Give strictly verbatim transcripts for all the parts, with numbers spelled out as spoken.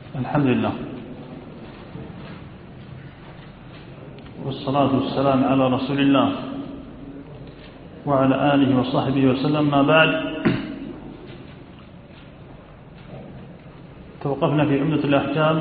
الحمد لله والصلاة والسلام على رسول الله وعلى آله وصحبه وسلم. ما بعد، توقفنا في عمدة الأحكام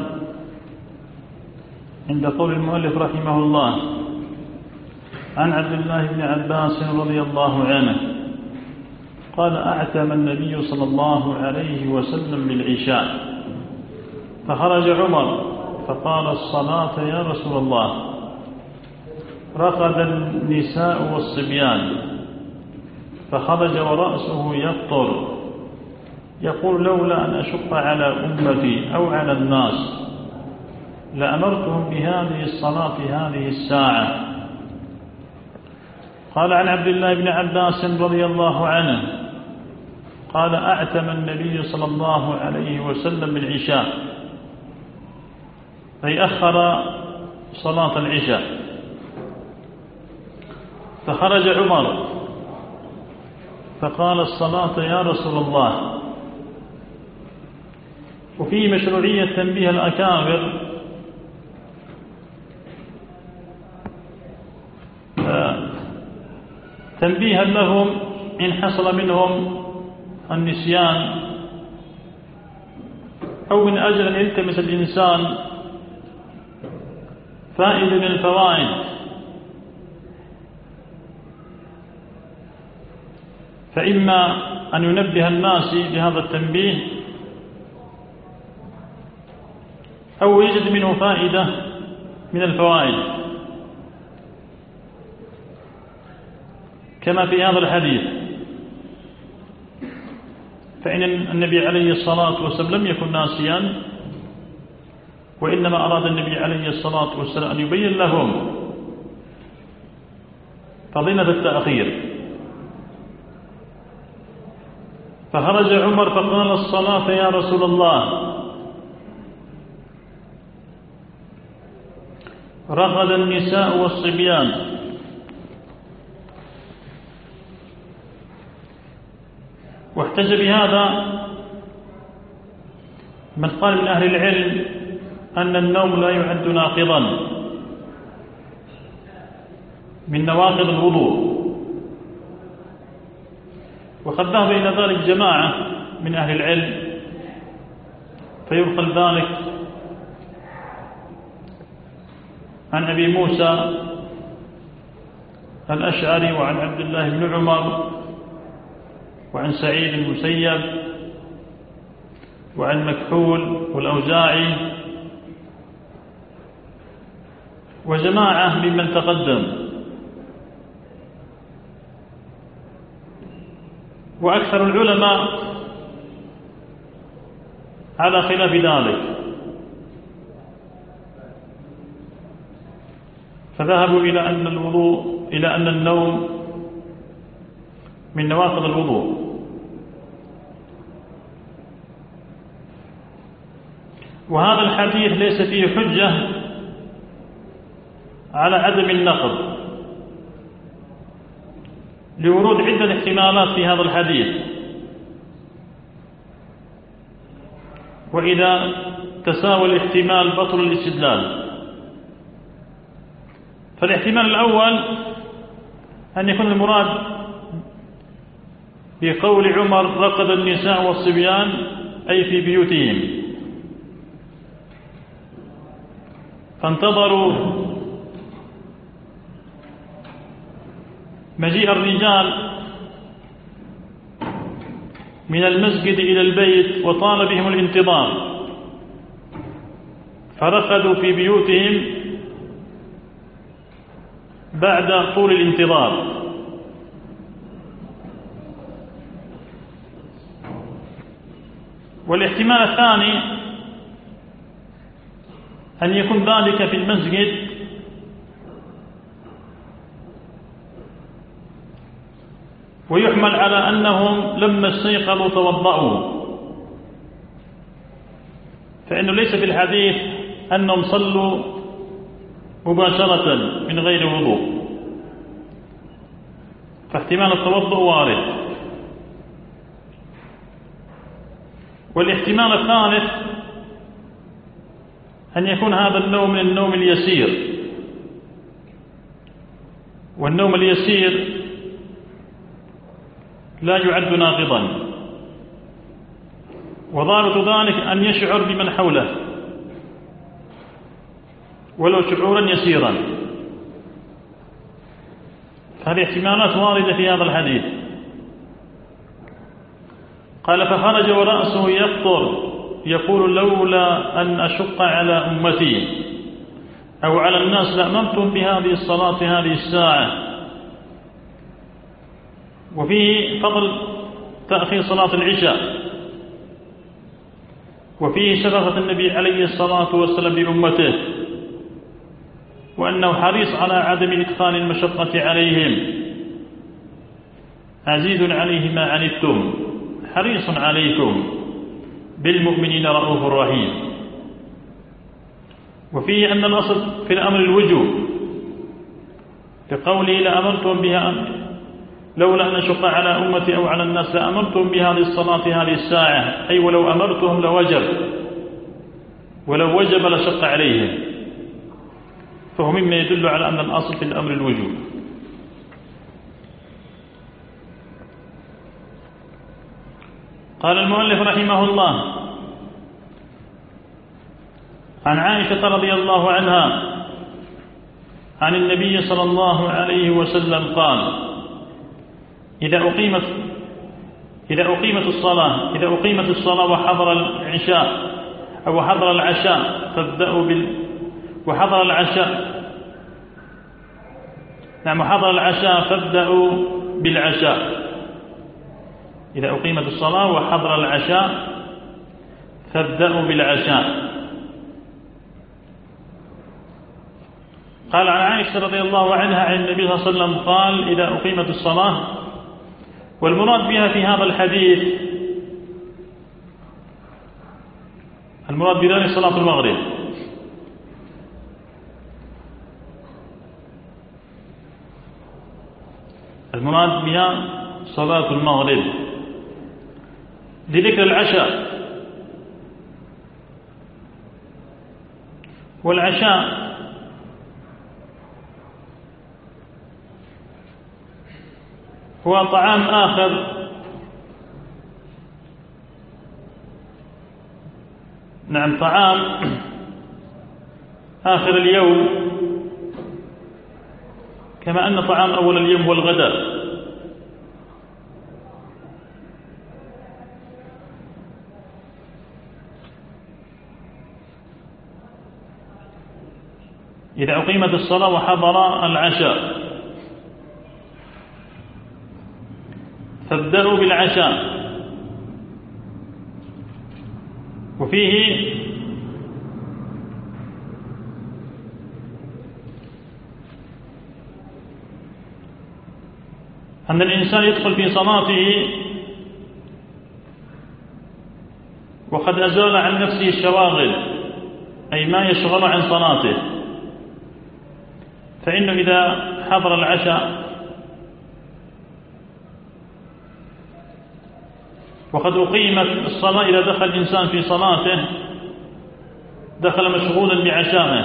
عند قول المؤلف رحمه الله: عن عبد الله بن عباس رضي الله عنه قال: أعتم النبي صلى الله عليه وسلم بالعشاء فخرج عمر فقال: الصلاة يا رسول الله. رقد النساء والصبيان فخرج ورأسه يقطر يقول: لولا أن أشق على أمتي أو على الناس لأمرتهم بهذه الصلاة في هذه الساعة. قال عن عبد الله بن عباس رضي الله عنه قال: أعتم النبي صلى الله عليه وسلم بالعشاء، أي أخر صلاة العشاء. فخرج عمر فقال: الصلاة يا رسول الله. وفيه مشروعية تنبيه الأكابر تنبيها لهم إن حصل منهم النسيان أو من أجل أن يلتمس الإنسان فائدة من الفوائد، فإما أن ينبه الناس بهذا التنبيه أو يجد منه فائدة من الفوائد، كما في هذا الحديث. فإن النبي عليه الصلاة والسلام لم يكن ناسيا، وإنما أراد النبي عليه الصلاة والسلام أن يبين لهم فضيلة التأخير. فخرج عمر فقال: الصلاة يا رسول الله. رقد النساء والصبيان واحتج بهذا من قال من أهل العلم أن النوم لا يعد ناقضا من نواقض الوضوء، وقد ذهب إلى ذلك جماعة من أهل العلم، فينقل ذلك عن أبي موسى الأشعري وعن عبد الله بن عمر وعن سعيد المسيب وعن مكحول والأوزاعي وجماعة ممن تقدم. وأكثر العلماء على خلاف ذلك، فذهبوا إلى أن الوضوء إلى أن النوم من نواقض الوضوء. وهذا الحديث ليس فيه حجة على عدم النقض، لورود عدة احتمالات في هذا الحديث. وإذا تساوى الاحتمال بطل الاستدلال. فالاحتمال الأول أن يكون المراد بقول عمر: رقد النساء والصبيان، أي في بيوتهم، فانتظروا مجيء الرجال من المسجد إلى البيت وطال بهم الانتظار، فرقدوا في بيوتهم بعد طول الانتظار. والاحتمال الثاني أن يكون ذلك في المسجد ويحمل على أنهم لما استيقظوا توضأوا، فإنه ليس في الحديث أنهم صلوا مباشرة من غير وضوء، فاحتمال التوضؤ وارد. والاحتمال الثالث أن يكون هذا النوم من النوم اليسير، والنوم اليسير لا يعد ناقضا، وضابط ذلك أن يشعر بمن حوله ولو شعورا يسيرا. هذه احتمالات واردة في هذا الحديث. قال فخرج ورأسه يقطر يقول لولا أن أشق على أمتي أو على الناس لأمرتهم بهذه الصلاة في هذه الساعة. وفيه فضل تأخير صلاة العشاء، وفيه شفقة النبي عليه الصلاة والسلام بأمته، وأنه حريص على عدم إدخال المشقة عليهم. عزيز عليه ما عنتم حريص عليكم بالمؤمنين رؤوف رحيم. وفيه أن الأصل في الأمر الوجوب لقوله لأمرتم بها لولا أن أشق على أمتي أو على الناس لأمرتم بهذه الصلاة في هذه الساعة، أي ولو أمرتهم لوجب، ولو وجب لشق عليهم، فهو مما يدل على أن الأصل في الأمر الوجوب. قال المؤلف رحمه الله عن عائشة رضي الله عنها عن النبي صلى الله عليه وسلم قال إذا أقيمت إذا أقيمت الصلاة إذا أقيمت الصلاة وحضر العشاء أو حضر العشاء فابدأوا بال وحضر العشاء نعم وحضر العشاء فابدأوا بالعشاء. إذا أقيمت الصلاة وحضر العشاء فابدأوا بالعشاء. قال عن عائشة رضي الله عنها عن النبي صلى الله عليه وسلم قال إذا أقيمت الصلاة، والمراد بها في هذا الحديث المراد بذلك صلاة المغرب. المراد بها صلاة المغرب لذكر العشاء. والعشاء هو طعام آخر نعم طعام آخر اليوم، كما أن طعام أول اليوم هو الغداء. إذا أقيمت الصلاة وحضر العشاء فابدأوا بالعشاء. وفيه أن الإنسان يدخل في صلاته وقد أزال عن نفسه الشواغل، أي ما يشغل عن صلاته، فإنه إذا حضر العشاء وقد أقيمت الصلاة إذا دخل الإنسان في صلاته دخل مشغولا بعشائه.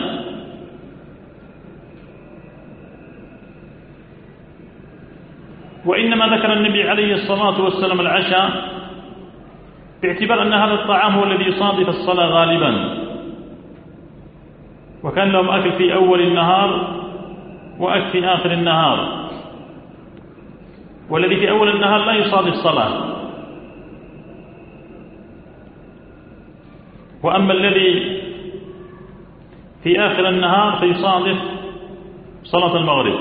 وإنما ذكر النبي عليه الصلاة والسلام العشاء باعتبار أن هذا الطعام هو الذي يصادف الصلاة غالبا، وكان لهم أكل في أول النهار وأكل في آخر النهار، والذي في أول النهار لا يصادف الصلاة، وأما الذي في آخر النهار فيصادف صلاة المغرب.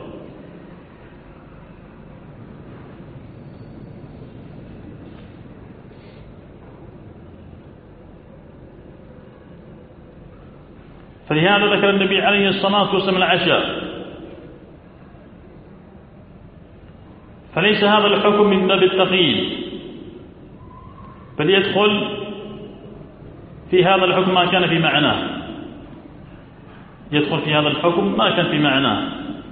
فلهذا ذكر النبي عليه الصلاة والسلام العشاء. فليس هذا الحكم من باب التقييد، بل يدخل في هذا الحكم ما كان في معناه، يدخل في هذا الحكم ما كان في معناه.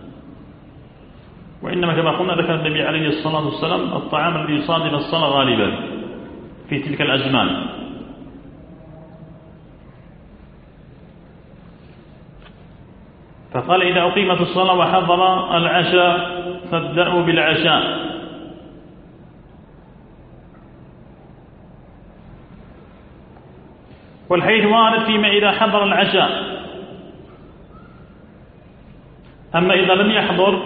وإنما كما قلنا ذكر النبي عليه الصلاة والسلام الطعام الذي يصادف الصلاة غالبا في تلك الأزمان. فقال إذا أقيمت الصلاة وحضر العشاء فابدأوا بالعشاء. والحديث وارد فيما إذا حضر العشاء، أما إذا لم يحضر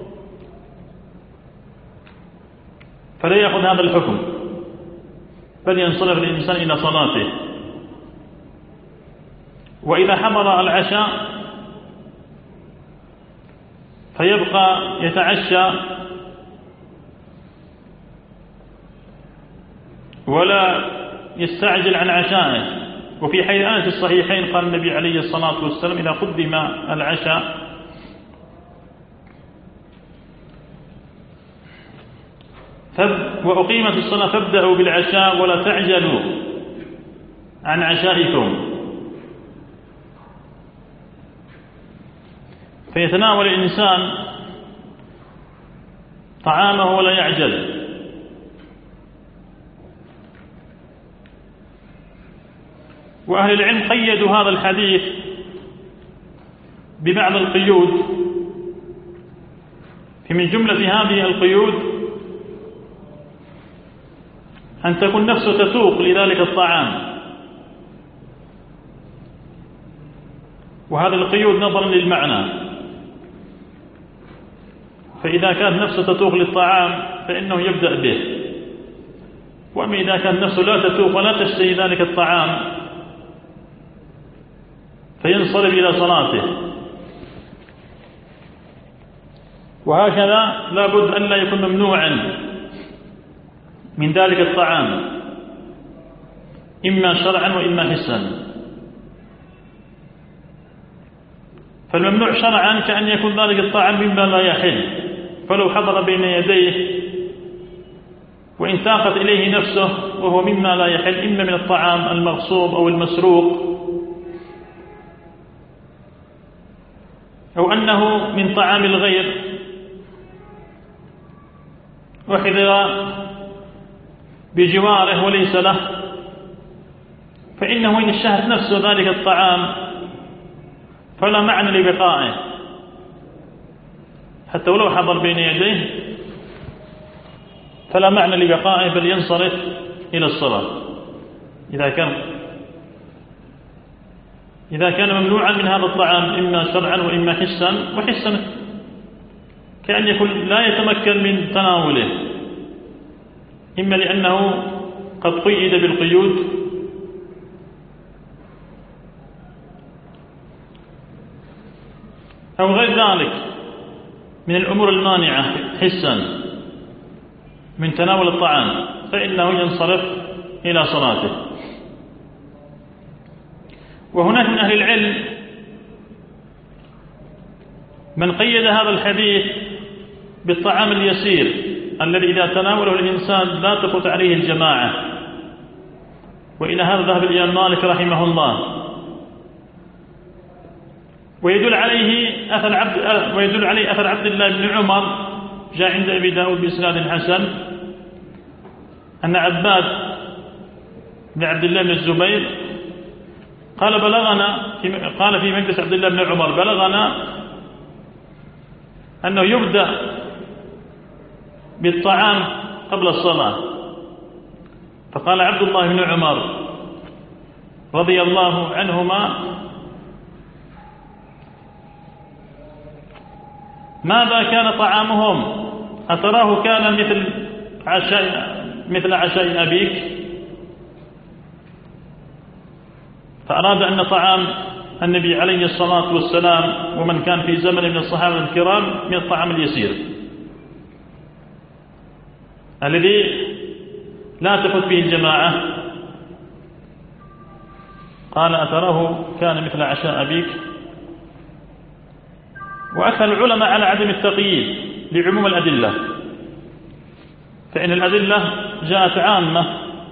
فلا يأخذ هذا الحكم، بل ينصرف الإنسان إلى صلاته. وإذا حضر العشاء فيبقى يتعشى ولا يستعجل عن عشائه. وفي حديث أنس الصحيحين قال النبي عليه الصلاة والسلام إذا قدم العشاء وأقيمت الصلاة فابدأوا بالعشاء ولا تعجلوا عن عشائكم. فيتناول الإنسان طعامه ولا يعجل. وأهل العلم قيدوا هذا الحديث ببعض القيود، فمن جملة هذه القيود أن تكون نفسه تسوق لذلك الطعام، وهذا القيود نظرا للمعنى. فإذا كانت نفسه تسوق للطعام فإنه يبدأ به، وأما إذا كانت نفسه لا تسوق ولا تشتهي ذلك الطعام فينصرف إلى صلاته. وهكذا لا بد أن لا يكون ممنوعا من ذلك الطعام، إما شرعا وإما حسا. فالممنوع شرعا كأن يكون ذلك الطعام مما لا يحل، فلو حضر بين يديه وإن ساقت إليه نفسه وهو مما لا يحل، إما من الطعام المغصوب أو المسروق، أو أنه من طعام الغير وحضر بجواره وليس له، فإنه إن اشتهت نفسه ذلك الطعام فلا معنى لبقائه، حتى ولو حضر بين يديه فلا معنى لبقائه، بل ينصرف إلى الصلاة إذا كان إذا كان ممنوعا من هذا الطعام إما شرعا وإما حسا. وحسا كأن يكون لا يتمكن من تناوله، إما لأنه قد قيد بالقيود، أو غير ذلك من الأمور المانعة حسا من تناول الطعام، فإنه ينصرف إلى صلاته. وهناك من أهل العلم من قيد هذا الحديث بالطعام اليسير الذي إذا تناوله الإنسان لا تفوت عليه الجماعة، وإلى هذا ذهب الإمام مالك رحمه الله. ويدل عليه أثر عبد ويدل عليه أثر عبد الله بن عمر جاء عند أبي داود بإسناد حسن أن عباد بن عبد الله بن الزبير قال بلغنا في قال في مجلس عبد الله بن عمر بلغنا أنه يبدأ بالطعام قبل الصلاة. فقال عبد الله بن عمر رضي الله عنهما ماذا كان طعامهم؟ أتراه كان مثل عشاء مثل عشاء أبيك؟ فأراد أن طعام النبي عليه الصلاة والسلام ومن كان في زمن من الصحابة الكرام من الطعام اليسير الذي لا تفوت به الجماعة. قال أتراه كان مثل عشاء أبيك؟ وأكثر العلماء على عدم التقييد لعموم الأدلة، فإن الأدلة جاءت عامة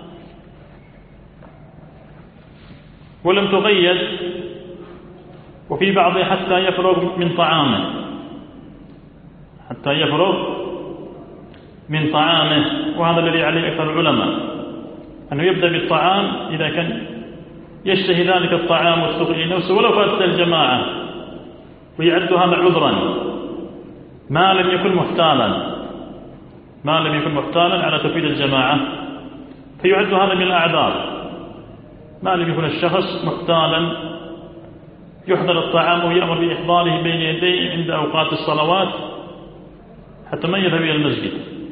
ولم تقيد، وفي بعضها حتى يفرغ من طعامه حتى يفرغ من طعامه وهذا الذي عليه أكثر العلماء، أنه يبدأ بالطعام إذا كان يشتهي ذلك الطعام ويستغني نفسه ولو فاتت الجماعة، ويعد هذا عذرا ما لم يكن محتالا ما لم يكن محتالا على تفويت الجماعة، فيعد هذا من الأعذار. ما لم يكن الشخص محتالا يحضر الطعام ويأمر بإحضاره بين يديه عند أوقات الصلوات حتى ما يذهب إلى المسجد،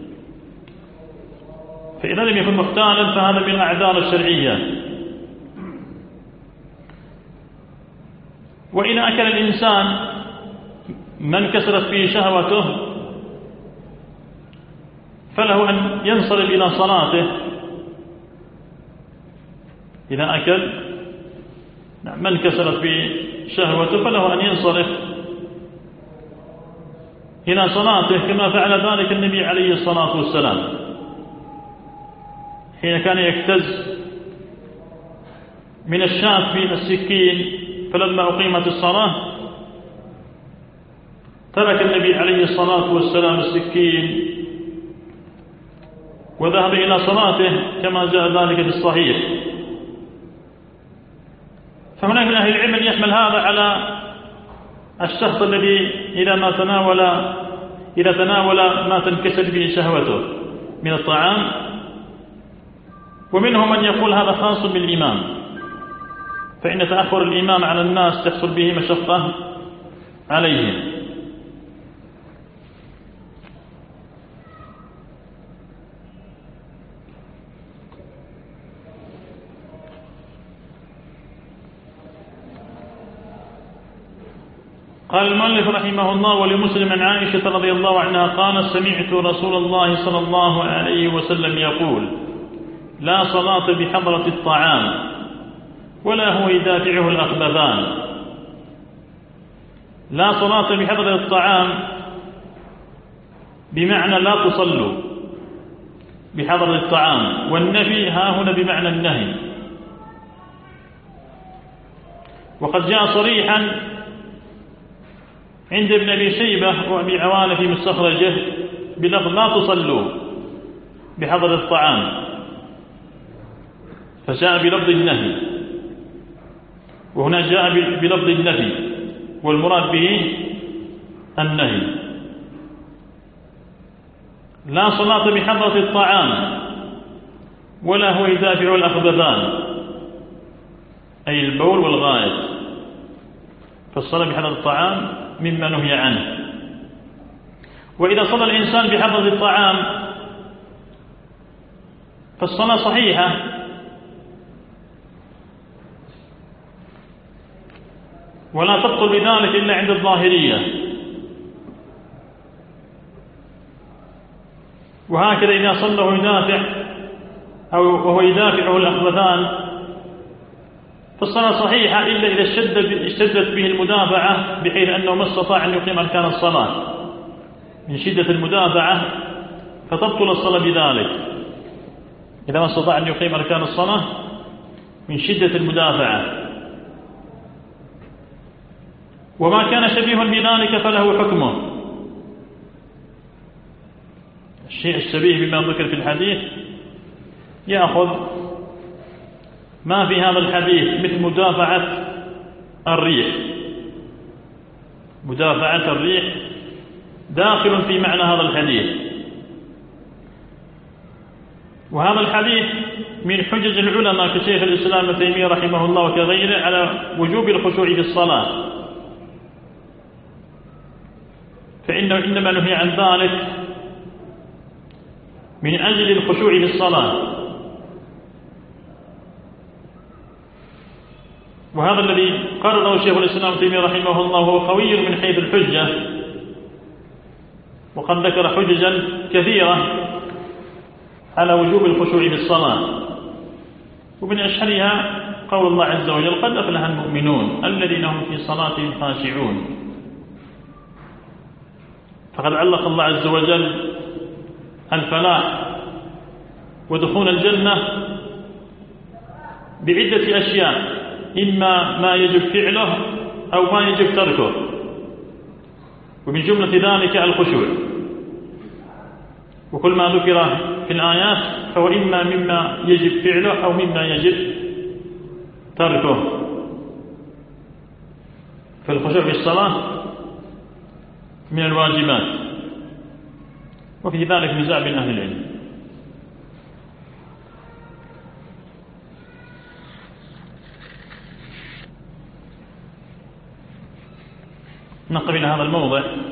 فإذا لم يكن محتالا فهذا من الأعذار الشرعية. وإذا أكل الإنسان من كسرت فيه شهوته فله أن ينصرف إلى صلاته. إذا أكل من كسرت فيه شهوته فله أن ينصرف إلى صلاته، كما فعل ذلك النبي عليه الصلاة والسلام حين كان يكتز من الشاة في السكين، فلما أقيمت الصلاة ترك النبي عليه الصلاة والسلام السكين وذهب إلى صلاته كما جاء ذلك في الصحيح. فهناك من أهل العلم يحمل هذا على الشخص الذي إذا ما تناول إذا تناول ما تنكسر به شهوته من الطعام، ومنهم من يقول هذا خاص بالإمام، فإن تأخر الإمام على الناس تحصل به مشقة عليهم. قال المؤلف رحمه الله: ولمسلم عن عائشة رضي الله عنها قال: سمعت رسول الله صلى الله عليه وسلم يقول: لا صلاة بحضرة الطعام ولا هو يدافعه الأخبثان. لا صلاة بحضرة الطعام بمعنى لا تصلوا بحضرة الطعام، والنفي ها هنا بمعنى النهي. وقد جاء صريحا عند ابن أبي شيبة وأبي عوانة في مستخرجه بلفظ لا تصلوا بحضرة الطعام، فجاء بلفظ النهي، وهنا جاء بلفظ النفي، والمراد به النهي. لا صلاة بحضرة الطعام ولا هو يدافع الأخبثان، أي البول والغائط. فالصلاة بحضرة الطعام مما نهي عنه. وإذا صلى الإنسان بحضرة الطعام فالصلاة صحيحة، ولا تبطل بذلك إلا عند الظاهرية. وهكذا إذا صلى وهو يدافع أو وهو يدافعه الأخبثان فالصلاة صحيحة، إلا إذا اشتدت به المدافعة بحيث أنه ما استطاع أن يقيم أركان الصلاة من شدة المدافعة، فتبطل الصلاة بذلك. إذا ما استطاع أن يقيم أركان الصلاة من شدة المدافعة. وما كان شبيه بذلك فله حكمه. الشيء الشبيه بما ذكر في الحديث يأخذ ما في هذا الحديث، مثل مدافعة الريح. مدافعة الريح داخل في معنى هذا الحديث. وهذا الحديث من حجج العلماء كشيخ الإسلام ابن تيمية رحمه الله وكغيره على وجوب الخشوع في الصلاة، فإنه إنما نهي عن ذلك من أجل الخشوع في الصلاة. وهذا الذي قرره شيخ الإسلام ابن تيمية رحمه الله هو قوي من حيث الحجة، وقد ذكر حججا كثيرة على وجوب الخشوع في الصلاة. ومن أشهرها قول الله عز وجل: قد أفلح المؤمنون الذين هم في صلاتهم خاشعون. فقد علق الله عز وجل الفلاح ودخول الجنة بعدة أشياء، إما ما يجب فعله أو ما يجب تركه، ومن جملة ذلك الخشوع. وكل ما ذكر في الآيات فهو إما مما يجب فعله أو مما يجب تركه. فالخشوع في الصلاة من الواجبات، وفي ذلك نزاع بين أهل العلم. نقف إلى هذا الموضع.